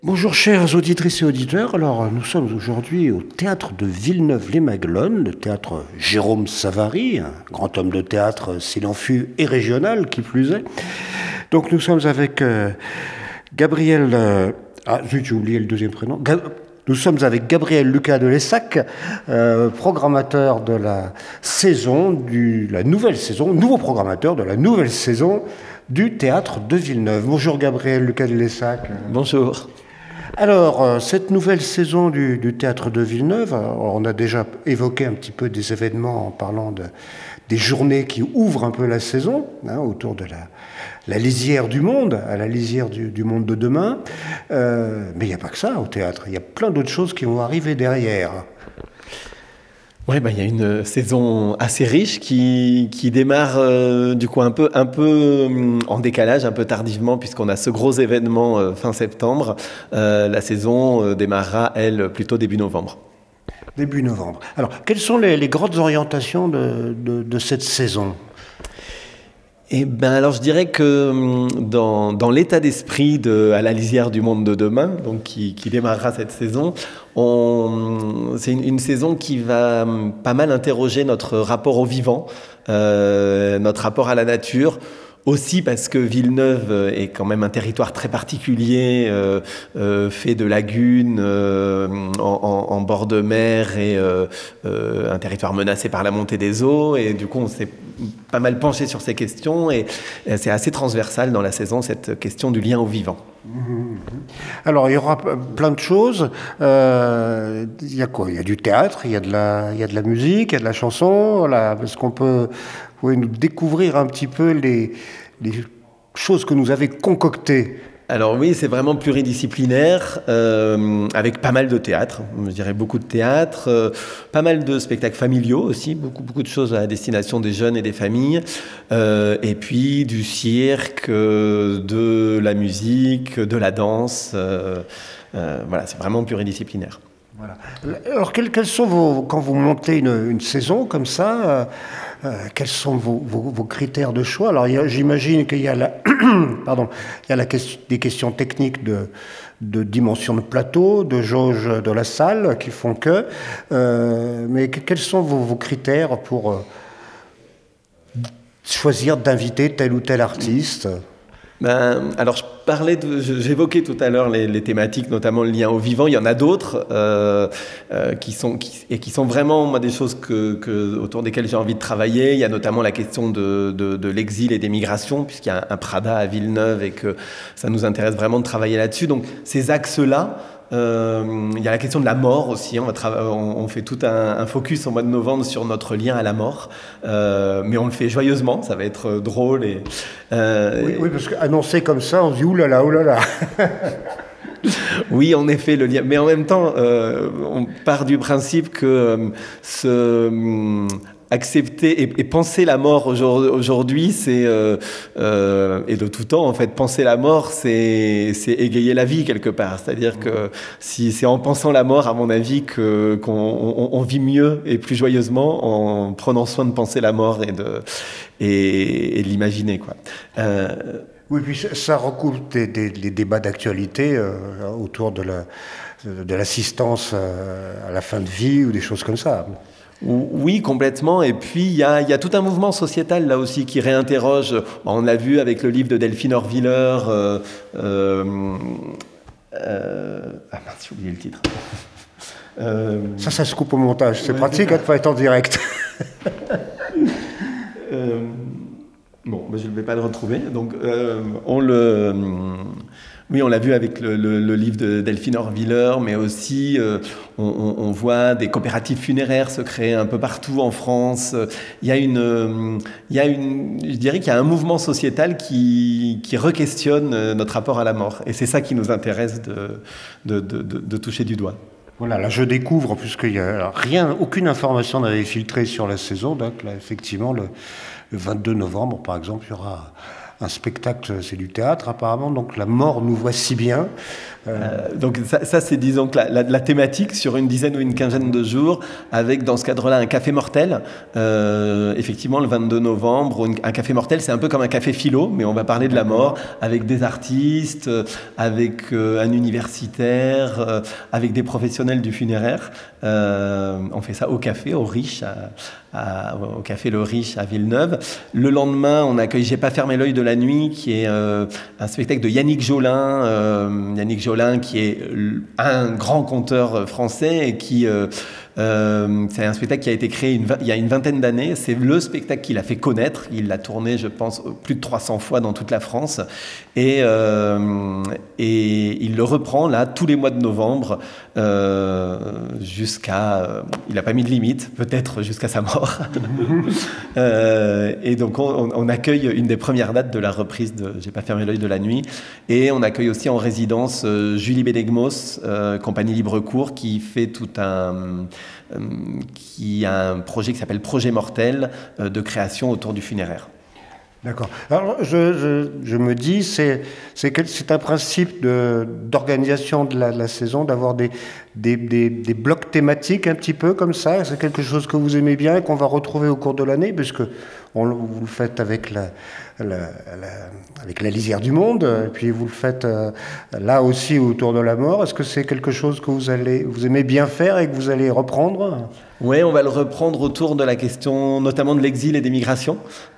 Bonjour chères auditrices et auditeurs, alors nous sommes aujourd'hui au théâtre de Villeneuve-les-Maguelones, le théâtre Jérôme Savary, un grand homme de théâtre s'il en fut et régional qui plus est. Donc nous sommes avec Gabriel, j'ai oublié le deuxième prénom, nous sommes avec Gabriel Lucas de Lessac, programmateur de la saison, nouveau programmateur de la nouvelle saison du théâtre de Villeneuve. Bonjour Gabriel Lucas de Lessac. Bonjour. Alors, cette nouvelle saison du Théâtre de Villeneuve, on a déjà évoqué un petit peu des événements en parlant des journées qui ouvrent un peu la saison, autour de la lisière du monde, à la lisière du monde de demain. Mais il n'y a pas que ça au théâtre, il y a plein d'autres choses qui vont arriver derrière. Oui, il y a une saison assez riche qui démarre du coup un peu en décalage, un peu tardivement, puisqu'on a ce gros événement fin septembre. La saison démarrera, elle, plutôt début novembre. Début novembre. Alors, quelles sont les grandes orientations de cette saison ? Alors je dirais que dans l'état d'esprit à la lisière du monde de demain, donc qui démarrera cette saison, c'est une saison qui va pas mal interroger notre rapport au vivant, notre rapport à la nature. Aussi parce que Villeneuve est quand même un territoire très particulier, fait de lagunes, en bord de mer et un territoire menacé par la montée des eaux. Et du coup, on s'est pas mal penché sur ces questions et c'est assez transversal dans la saison, cette question du lien au vivant. Alors, il y aura plein de choses. Il y a quoi ? Il y a du théâtre, il y a de la musique, il y a de la chanson. Voilà. Est-ce qu'on peut... Vous pouvez nous découvrir un petit peu les choses que nous avez concoctées? Alors oui, c'est vraiment pluridisciplinaire, avec pas mal de théâtre, je dirais beaucoup de théâtre, pas mal de spectacles familiaux aussi, beaucoup de choses à la destination des jeunes et des familles, et puis du cirque, de la musique, de la danse, voilà, c'est vraiment pluridisciplinaire. Voilà. Alors, quels sont quand vous montez une saison comme ça, quels sont vos critères de choix? Alors, j'imagine qu'il y a des questions techniques de dimension de plateau, de jauge de la salle qui font que. Mais quels sont vos critères pour choisir d'inviter tel ou tel artiste? Alors j'évoquais tout à l'heure les thématiques, notamment le lien au vivant. Il y en a d'autres qui sont vraiment moi, des choses autour desquelles j'ai envie de travailler. Il y a notamment la question de l'exil et des migrations, puisqu'il y a un Prada à Villeneuve et que ça nous intéresse vraiment de travailler là-dessus. Donc ces axes-là. Il y a la question de la mort aussi. On fait tout un focus au mois de novembre sur notre lien à la mort, mais on le fait joyeusement. Ça va être drôle et. Oui, parce qu'annoncé comme ça, on se dit oulala, oulala. Oui, en effet, le lien. Mais en même temps, on part du principe que accepter et penser la mort aujourd'hui, c'est et de tout temps en fait, penser la mort, c'est égayer la vie quelque part. C'est-à-dire que si c'est en pensant la mort, à mon avis, qu'on vit mieux et plus joyeusement en prenant soin de penser la mort et de l'imaginer, quoi. Oui, puis ça recoupe les débats d'actualité autour de l'assistance à la fin de vie ou des choses comme ça. Oui, complètement. Et puis, il y a tout un mouvement sociétal là aussi qui réinterroge. On l'a vu avec le livre de Delphine Orviller. J'ai oublié le titre. Ça se coupe au montage. C'est pratique de ne pas être en direct. Je ne vais pas le retrouver. Donc, oui, on l'a vu avec le livre de Delphine Orviller, mais aussi on voit des coopératives funéraires se créer un peu partout en France. Je dirais qu'il y a un mouvement sociétal qui re-questionne notre rapport à la mort. Et c'est ça qui nous intéresse de toucher du doigt. Voilà, là je découvre, puisqu'il y a aucune information n'avait filtré sur la saison, donc là effectivement le 22 novembre par exemple, il y aura un spectacle, c'est du théâtre apparemment, donc la mort nous voit si bien. Donc ça c'est disons que la thématique sur une dizaine ou une quinzaine de jours, avec dans ce cadre-là un café mortel, effectivement le 22 novembre, un café mortel c'est un peu comme un café philo, mais on va parler de la mort, avec des artistes, avec un universitaire, avec des professionnels du funéraire. On fait ça au café, au Riche, au café Le Riche à Villeneuve. Le lendemain, on accueille J'ai pas fermé l'œil de la nuit, qui est un spectacle de Yannick Jolin. Yannick Jolin, qui est un grand conteur français et qui c'est un spectacle qui a été créé il y a une vingtaine d'années. C'est le spectacle qu'il a fait connaître. Il l'a tourné, je pense, plus de 300 fois dans toute la France. Et il le reprend là tous les mois de novembre jusqu'à... il n'a pas mis de limite, peut-être jusqu'à sa mort. Et donc on accueille une des premières dates de la reprise de J'ai pas fermé l'œil de la nuit. Et on accueille aussi en résidence Julie Bédegmos, compagnie Libre-Cours, qui fait qui a un projet qui s'appelle Projet Mortel de création autour du funéraire. D'accord. Alors, je me dis, c'est un principe d'organisation de la saison, d'avoir des blocs thématiques un petit peu comme ça. C'est quelque chose que vous aimez bien et qu'on va retrouver au cours de l'année, puisque vous le faites avec avec la lisière du monde, et puis vous le faites là aussi autour de la mort. Est-ce que c'est quelque chose que vous aimez bien faire et que vous allez reprendre ? Oui, on va le reprendre autour de la question notamment de l'exil et des migrations.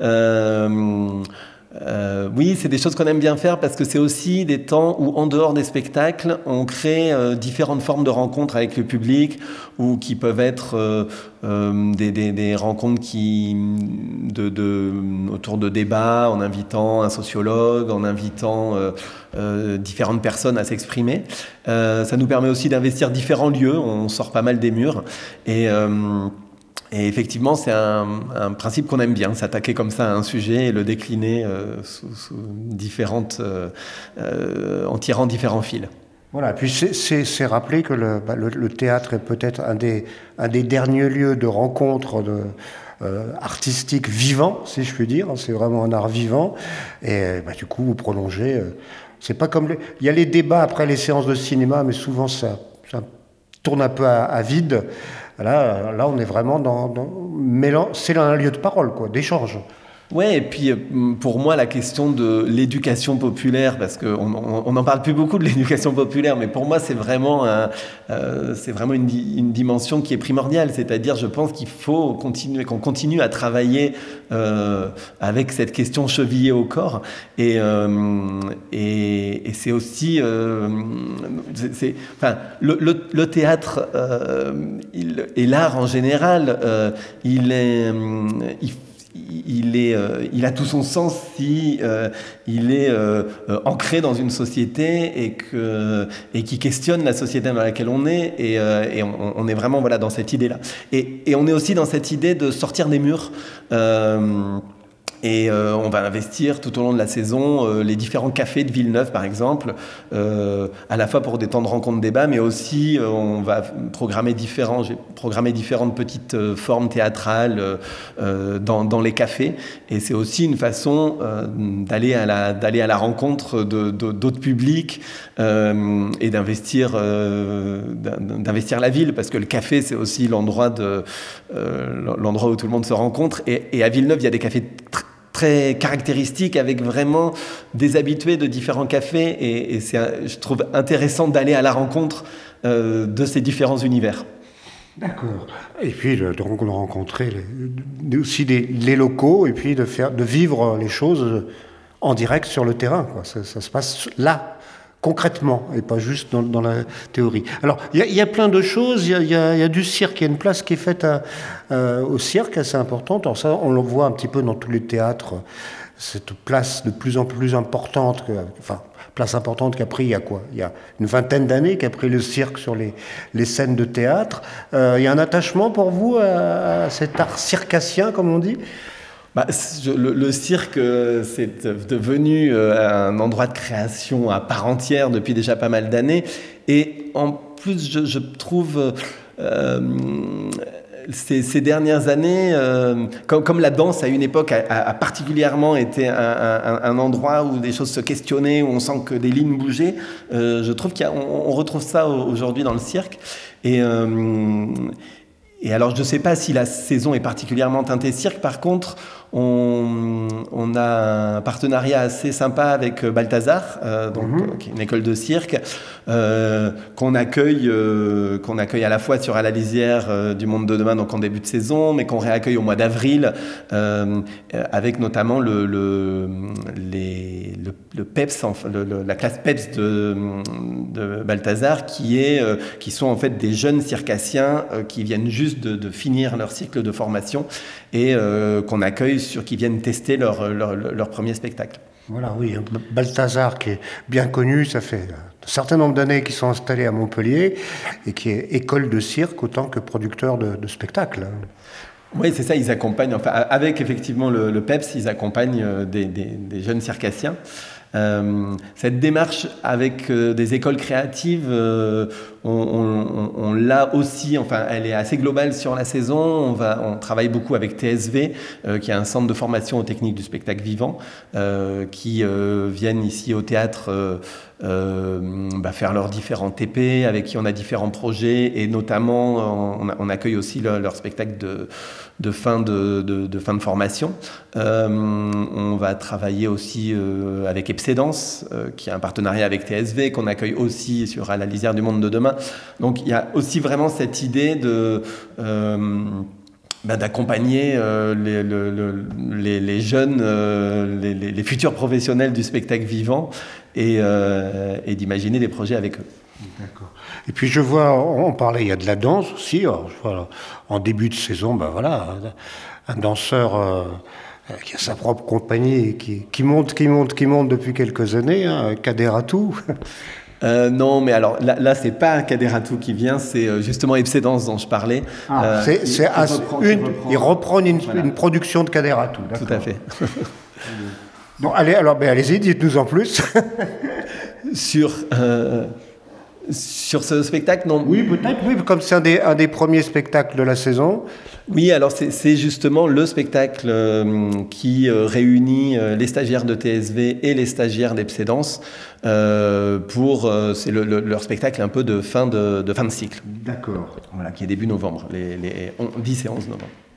Oui, c'est des choses qu'on aime bien faire parce que c'est aussi des temps où, en dehors des spectacles, on crée différentes formes de rencontres avec le public, ou qui peuvent être des rencontres autour de débats, en invitant un sociologue, en invitant différentes personnes à s'exprimer. Ça nous permet aussi d'investir différents lieux, on sort pas mal des murs. Et effectivement, c'est un principe qu'on aime bien, s'attaquer comme ça à un sujet et le décliner sous différentes, en tirant différents fils. Voilà, puis c'est rappeler que le théâtre est peut-être un des derniers lieux de rencontre artistique vivant, si je puis dire. C'est vraiment un art vivant. Et du coup, vous prolongez. C'est pas comme il y a les débats après les séances de cinéma, mais souvent ça tourne un peu à vide. Là, on est vraiment c'est un lieu de parole, quoi, d'échange. Ouais, et puis pour moi, la question de l'éducation populaire, parce qu'on n'en parle plus beaucoup de l'éducation populaire, mais pour moi, c'est vraiment une dimension qui est primordiale. C'est-à-dire, je pense qu'il faut qu'on continue à travailler avec cette question chevillée au corps. Et c'est aussi... le théâtre et l'art en général, il a tout son sens si il est ancré dans une société et qui questionne la société dans laquelle on est, et on est vraiment dans cette idée-là. Et on est aussi dans cette idée de sortir des murs. Et on va investir tout au long de la saison les différents cafés de Villeneuve, par exemple, à la fois pour des temps de rencontre débat, mais aussi on va j'ai programmé différentes petites formes théâtrales dans les cafés. Et c'est aussi une façon d'aller à la rencontre d'autres publics et d'investir la ville, parce que le café, c'est aussi l'endroit où tout le monde se rencontre. Et à Villeneuve, il y a des cafés très caractéristiques, avec vraiment des habitués de différents cafés, et je trouve intéressant d'aller à la rencontre de ces différents univers. D'accord. Et puis de rencontrer aussi les locaux, et puis de vivre les choses en direct sur le terrain, quoi. Ça se passe là, concrètement, et pas juste dans la théorie. Alors, il y a plein de choses. Il y a du cirque. Il y a une place qui est faite au cirque, assez importante. Alors ça, on le voit un petit peu dans tous les théâtres. Cette place de plus en plus importante, place importante qu'a pris il y a une vingtaine d'années, qu'a pris le cirque sur les scènes de théâtre. Il y a un attachement pour vous à cet art circassien, comme on dit ? Le cirque, c'est devenu un endroit de création à part entière depuis déjà pas mal d'années. Et en plus, je trouve ces dernières années, comme la danse à une époque a particulièrement été un endroit où des choses se questionnaient, où on sent que des lignes bougeaient, je trouve qu'on retrouve ça aujourd'hui dans le cirque. Et alors, je ne sais pas si la saison est particulièrement teintée cirque. Par contre, on a un partenariat assez sympa avec Balthazar, qui est une école de cirque, qu'on accueille à la fois sur À la lisière du Monde de demain, donc en début de saison, mais qu'on réaccueille au mois d'avril, avec notamment le PEPS, la classe PEPS de Balthazar, qui sont en fait des jeunes circassiens qui viennent juste de finir leur cycle de formation et qu'on accueille qui viennent tester leur premier spectacle. Voilà, oui, Balthazar qui est bien connu, ça fait un certain nombre d'années qu'ils sont installés à Montpellier et qui est école de cirque autant que producteur de spectacles. Oui, c'est ça, ils accompagnent, enfin, avec effectivement le PEPS, ils accompagnent des jeunes circassiens. Cette démarche avec des écoles créatives, on l'a aussi, enfin, elle est assez globale sur la saison. On travaille beaucoup avec TSV, qui est un centre de formation aux techniques du spectacle vivant, qui viennent ici au théâtre faire leurs différents TP, avec qui on a différents projets, et notamment on accueille aussi leur spectacle de fin de formation. On va travailler aussi avec Epsédance, qui a un partenariat avec TSV, qu'on accueille aussi sur À la lisière du Monde de demain. Donc il y a aussi vraiment cette idée d'accompagner les jeunes, les futurs professionnels du spectacle vivant et d'imaginer des projets avec eux. D'accord. Et puis je vois, on parlait, il y a de la danse aussi. Alors, je vois, en début de saison, un danseur qui a sa propre compagnie et qui monte depuis quelques années, Kaderatou. Non, mais alors là c'est pas Kaderatou qui vient, c'est justement Epsédance dont je parlais. Il reprend une production de Kaderatou. Tout à fait. Donc, allez-y, dites-nous en plus. Sur ce spectacle, non. Oui, peut-être, oui, comme c'est un des premiers spectacles de la saison. Oui, alors c'est justement le spectacle qui réunit les stagiaires de TSV et les stagiaires d'Epsédance c'est leur spectacle un peu de fin de cycle. D'accord. Voilà, qui est début novembre, les 10 et 11 novembre.